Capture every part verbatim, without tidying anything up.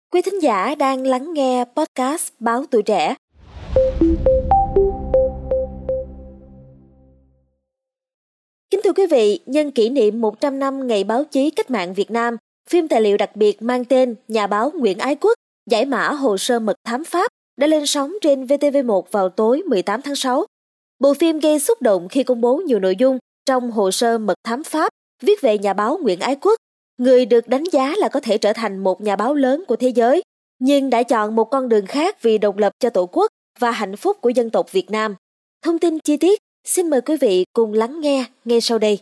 Quý thính giả đang lắng nghe podcast Báo Tuổi Trẻ. Kính thưa quý vị, nhân kỷ niệm một trăm năm Ngày Báo chí Cách mạng Việt Nam, phim tài liệu đặc biệt mang tên Nhà báo Nguyễn Ái Quốc, giải mã hồ sơ mật thám Pháp đã lên sóng trên vê tê vê một vào tối mười tám tháng sáu. Bộ phim gây xúc động khi công bố nhiều nội dung trong hồ sơ mật thám Pháp viết về nhà báo Nguyễn Ái Quốc, người được đánh giá là có thể trở thành một nhà báo lớn của thế giới, nhưng đã chọn một con đường khác vì độc lập cho Tổ quốc và hạnh phúc của dân tộc Việt Nam. Thông tin chi tiết, xin mời quý vị cùng lắng nghe ngay sau đây.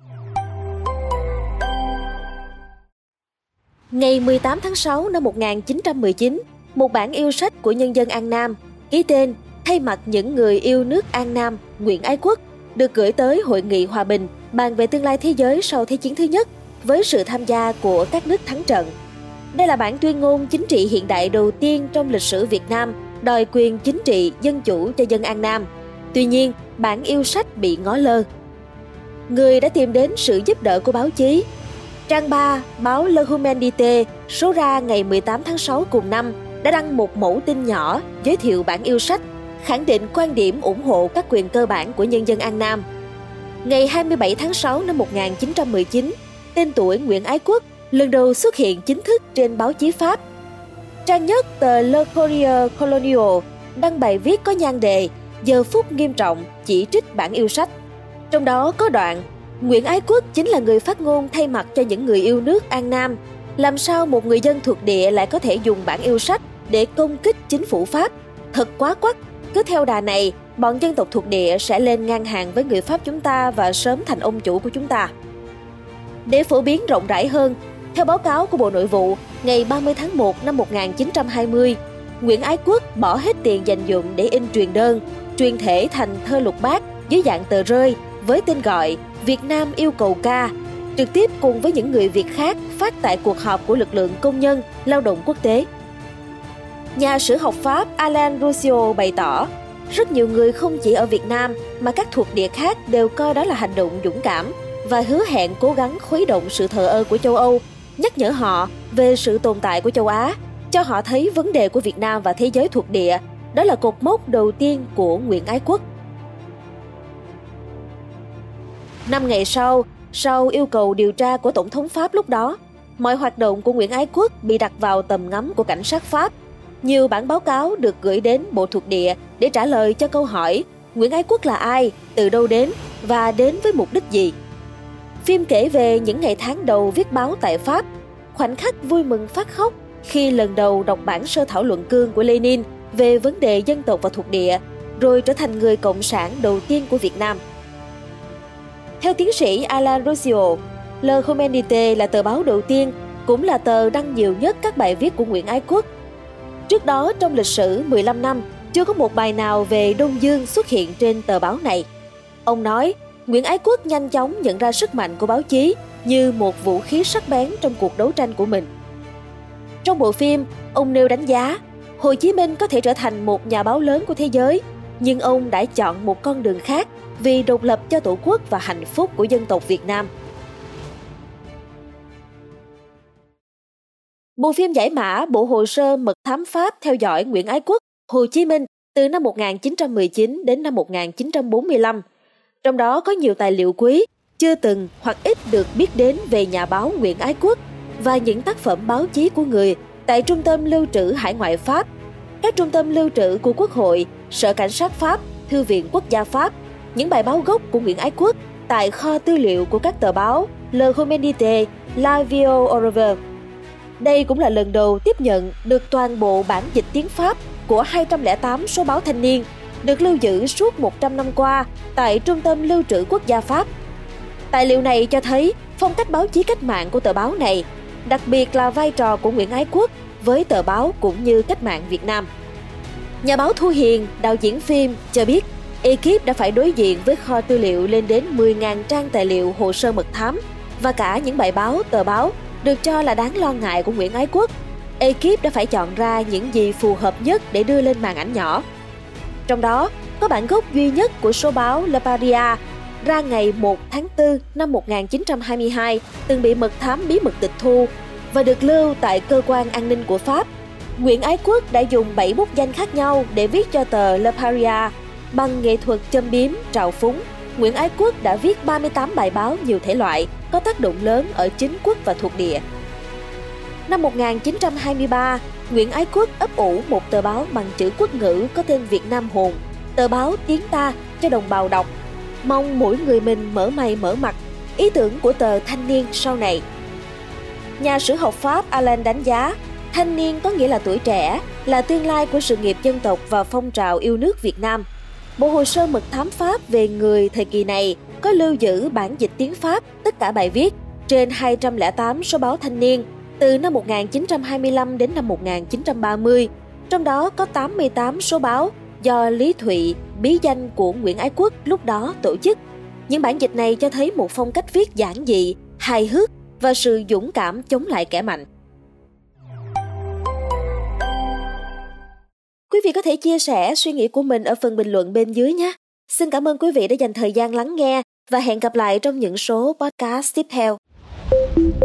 Ngày mười tám tháng sáu năm một nghìn chín trăm mười chín, một bản yêu sách của nhân dân An Nam, ký tên thay mặt những người yêu nước An Nam, Nguyễn Ái Quốc, được gửi tới Hội nghị Hòa bình bàn về tương lai thế giới sau Thế chiến thứ nhất với sự tham gia của các nước thắng trận. Đây là bản tuyên ngôn chính trị hiện đại đầu tiên trong lịch sử Việt Nam đòi quyền chính trị dân chủ cho dân An Nam. Tuy nhiên, bản yêu sách bị ngó lơ. Người đã tìm đến sự giúp đỡ của báo chí. Trang ba, báo Le Humanité số ra ngày mười tám tháng sáu cùng năm đã đăng một mẫu tin nhỏ giới thiệu bản yêu sách, khẳng định quan điểm ủng hộ các quyền cơ bản của nhân dân An Nam. Ngày hai mươi bảy tháng sáu năm một nghìn chín trăm mười chín, tên tuổi Nguyễn Ái Quốc lần đầu xuất hiện chính thức trên báo chí Pháp. Trang nhất tờ Le Courrier Colonial đăng bài viết có nhan đề Giờ phút nghiêm trọng chỉ trích bản yêu sách. Trong đó có đoạn Nguyễn Ái Quốc chính là người phát ngôn thay mặt cho những người yêu nước An Nam. Làm sao một người dân thuộc địa lại có thể dùng bản yêu sách để công kích chính phủ Pháp? Thật quá quắt. Cứ theo đà này, bọn dân tộc thuộc địa sẽ lên ngang hàng với người Pháp chúng ta và sớm thành ông chủ của chúng ta. Để phổ biến rộng rãi hơn, theo báo cáo của Bộ Nội vụ, ngày ba mươi tháng một năm một nghìn chín trăm hai mươi, Nguyễn Ái Quốc bỏ hết tiền dành dụm để in truyền đơn, truyền thể thành thơ lục bát dưới dạng tờ rơi với tên gọi Việt Nam yêu cầu ca, trực tiếp cùng với những người Việt khác phát tại cuộc họp của lực lượng công nhân, lao động quốc tế. Nhà sử học Pháp Alain Roussio bày tỏ, rất nhiều người không chỉ ở Việt Nam mà các thuộc địa khác đều coi đó là hành động dũng cảm và hứa hẹn cố gắng khuấy động sự thờ ơ của châu Âu, nhắc nhở họ về sự tồn tại của châu Á, cho họ thấy vấn đề của Việt Nam và thế giới thuộc địa, đó là cột mốc đầu tiên của Nguyễn Ái Quốc. Năm ngày sau, sau yêu cầu điều tra của Tổng thống Pháp lúc đó, mọi hoạt động của Nguyễn Ái Quốc bị đặt vào tầm ngắm của cảnh sát Pháp. Nhiều bản báo cáo được gửi đến Bộ thuộc địa để trả lời cho câu hỏi Nguyễn Ái Quốc là ai, từ đâu đến và đến với mục đích gì. Phim kể về những ngày tháng đầu viết báo tại Pháp, khoảnh khắc vui mừng phát khóc khi lần đầu đọc bản sơ thảo luận cương của Lenin về vấn đề dân tộc và thuộc địa, rồi trở thành người cộng sản đầu tiên của Việt Nam. Theo tiến sĩ Alain Roussio, Le Humanité là tờ báo đầu tiên, cũng là tờ đăng nhiều nhất các bài viết của Nguyễn Ái Quốc. Trước đó, trong lịch sử mười lăm năm, chưa có một bài nào về Đông Dương xuất hiện trên tờ báo này. Ông nói, Nguyễn Ái Quốc nhanh chóng nhận ra sức mạnh của báo chí như một vũ khí sắc bén trong cuộc đấu tranh của mình. Trong bộ phim, ông nêu đánh giá, Hồ Chí Minh có thể trở thành một nhà báo lớn của thế giới, nhưng ông đã chọn một con đường khác vì độc lập cho Tổ quốc và hạnh phúc của dân tộc Việt Nam. Bộ phim giải mã bộ hồ sơ mật thám Pháp theo dõi Nguyễn Ái Quốc, Hồ Chí Minh từ năm một nghìn chín trăm mười chín đến năm một nghìn chín trăm bốn mươi lăm. Trong đó có nhiều tài liệu quý, chưa từng hoặc ít được biết đến về nhà báo Nguyễn Ái Quốc và những tác phẩm báo chí của người tại Trung tâm Lưu trữ Hải ngoại Pháp, các trung tâm lưu trữ của Quốc hội, Sở Cảnh sát Pháp, Thư viện Quốc gia Pháp, những bài báo gốc của Nguyễn Ái Quốc tại kho tư liệu của các tờ báo Le Humanité, La Vie au Revers. Đây cũng là lần đầu tiếp nhận được toàn bộ bản dịch tiếng Pháp của hai trăm lẻ tám số báo thanh niên, được lưu giữ suốt một trăm năm qua tại Trung tâm Lưu trữ Quốc gia Pháp. Tài liệu này cho thấy phong cách báo chí cách mạng của tờ báo này, đặc biệt là vai trò của Nguyễn Ái Quốc với tờ báo cũng như cách mạng Việt Nam. Nhà báo Thu Hiền, đạo diễn phim, cho biết ekip đã phải đối diện với kho tư liệu lên đến mười nghìn trang tài liệu hồ sơ mật thám và cả những bài báo, tờ báo được cho là đáng lo ngại của Nguyễn Ái Quốc. Ekip đã phải chọn ra những gì phù hợp nhất để đưa lên màn ảnh nhỏ. Trong đó, có bản gốc duy nhất của số báo Le Paria ra ngày một tháng tư năm một nghìn chín trăm hai mươi hai từng bị mật thám bí mật tịch thu và được lưu tại cơ quan an ninh của Pháp. Nguyễn Ái Quốc đã dùng bảy bút danh khác nhau để viết cho tờ Le Paria. Bằng nghệ thuật châm biếm, trào phúng, Nguyễn Ái Quốc đã viết ba mươi tám bài báo nhiều thể loại, có tác động lớn ở chính quốc và thuộc địa. Năm một nghìn chín trăm hai mươi ba, Nguyễn Ái Quốc ấp ủ một tờ báo bằng chữ quốc ngữ có tên Việt Nam Hồn, tờ báo tiếng ta cho đồng bào đọc, mong mỗi người mình mở mày mở mặt, ý tưởng của tờ Thanh Niên sau này. Nhà sử học Pháp Alain đánh giá, thanh niên có nghĩa là tuổi trẻ, là tương lai của sự nghiệp dân tộc và phong trào yêu nước Việt Nam. Bộ hồ sơ mật thám Pháp về người thời kỳ này có lưu giữ bản dịch tiếng Pháp tất cả bài viết trên hai trăm lẻ tám số báo thanh niên từ năm một nghìn chín trăm hai mươi lăm đến năm một nghìn chín trăm ba mươi, trong đó có tám mươi tám số báo do Lý Thụy, bí danh của Nguyễn Ái Quốc lúc đó tổ chức. Những bản dịch này cho thấy một phong cách viết giản dị, hài hước và sự dũng cảm chống lại kẻ mạnh. Quý vị có thể chia sẻ suy nghĩ của mình ở phần bình luận bên dưới nhé. Xin cảm ơn quý vị đã dành thời gian lắng nghe và hẹn gặp lại trong những số podcast tiếp theo.